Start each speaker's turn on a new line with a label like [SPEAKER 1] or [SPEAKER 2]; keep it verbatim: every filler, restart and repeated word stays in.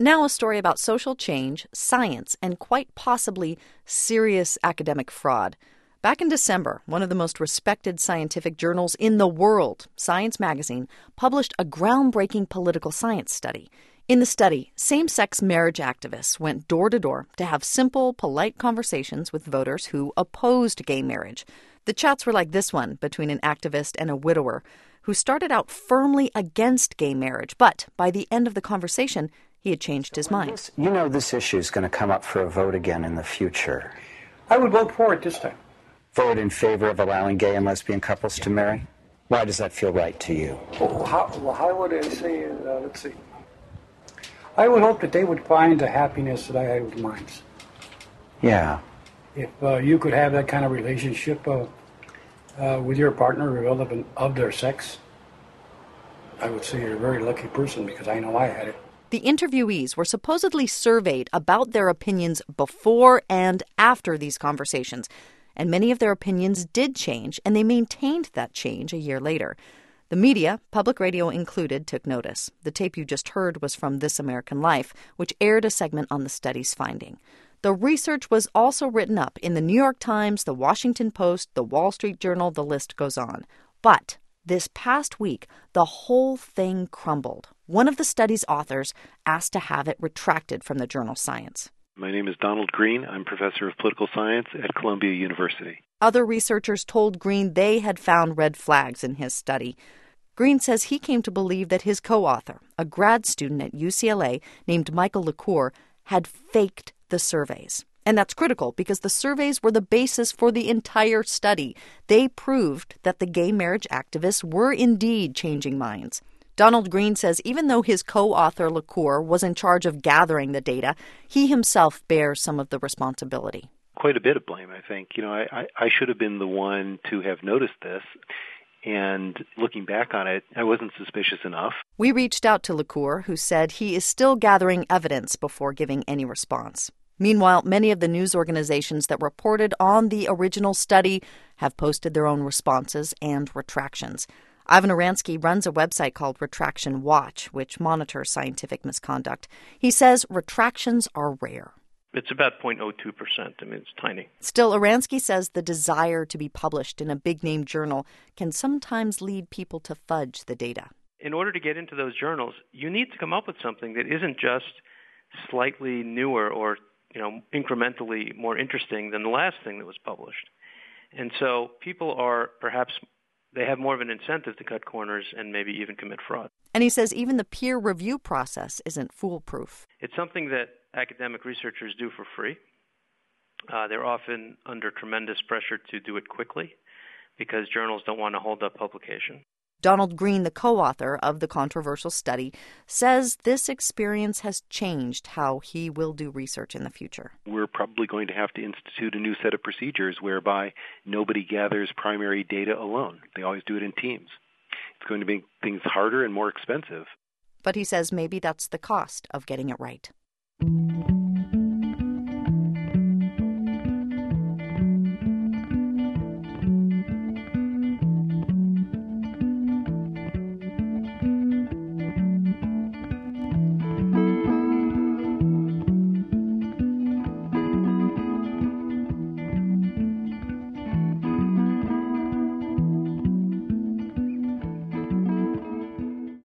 [SPEAKER 1] Now a story about social change, science, and quite possibly serious academic fraud. Back in December, one of the most respected scientific journals in the world, Science Magazine, published a groundbreaking political science study. In the study, same-sex marriage activists went door to door to have simple, polite conversations with voters who opposed gay marriage. The chats were like this one between an activist and a widower who started out firmly against gay marriage, but by the end of the conversation, he had changed his mind.
[SPEAKER 2] This, you know this issue is going to come up for a vote again in the future.
[SPEAKER 3] I would vote for it this time.
[SPEAKER 2] Vote in favor of allowing gay and lesbian couples to marry? Why does that feel right to you?
[SPEAKER 3] Oh, how, well, how would I say, uh, let's see. I would hope that they would find the happiness that I had with mine.
[SPEAKER 2] Yeah.
[SPEAKER 3] If uh, you could have that kind of relationship uh, uh, with your partner irrelevant of their sex, I would say you're a very lucky person because I know I had it.
[SPEAKER 1] The interviewees were supposedly surveyed about their opinions before and after these conversations, and many of their opinions did change, and they maintained that change a year later. The media, public radio included, took notice. The tape you just heard was from This American Life, which aired a segment on the study's finding. The research was also written up in the New York Times, the Washington Post, the Wall Street Journal, the list goes on. But this past week, the whole thing crumbled. One of the study's authors asked to have it retracted from the journal Science.
[SPEAKER 4] My name is Donald Green. I'm professor of political science at Columbia University.
[SPEAKER 1] Other researchers told Green they had found red flags in his study. Green says he came to believe that his co-author, a grad student at U C L A named Michael LaCour, had faked the surveys. And that's critical because the surveys were the basis for the entire study. They proved that the gay marriage activists were indeed changing minds. Donald Green says even though his co-author LaCour was in charge of gathering the data, he himself bears some of the responsibility.
[SPEAKER 4] Quite a bit of blame, I think. You know, I, I should have been the one to have noticed this. And looking back on it, I wasn't suspicious enough.
[SPEAKER 1] We reached out to LaCour, who said he is still gathering evidence before giving any response. Meanwhile, many of the news organizations that reported on the original study have posted their own responses and retractions. Ivan Oransky runs a website called Retraction Watch, which monitors scientific misconduct. He says retractions are rare.
[SPEAKER 5] It's about zero point zero two percent. I mean, it's tiny.
[SPEAKER 1] Still, Oransky says the desire to be published in a big-name journal can sometimes lead people to fudge the data.
[SPEAKER 5] In order to get into those journals, you need to come up with something that isn't just slightly newer or, you know, incrementally more interesting than the last thing that was published. And so people are perhaps, they have more of an incentive to cut corners and maybe even commit fraud.
[SPEAKER 1] And he says even the peer review process isn't foolproof.
[SPEAKER 5] It's something that academic researchers do for free. Uh, they're often under tremendous pressure to do it quickly because journals don't want to hold up publication.
[SPEAKER 1] Donald Green, the co-author of the controversial study, says this experience has changed how he will do research in the future.
[SPEAKER 4] We're probably going to have to institute a new set of procedures whereby nobody gathers primary data alone. They always do it in teams. It's going to make things harder and more expensive.
[SPEAKER 1] But he says maybe that's the cost of getting it right.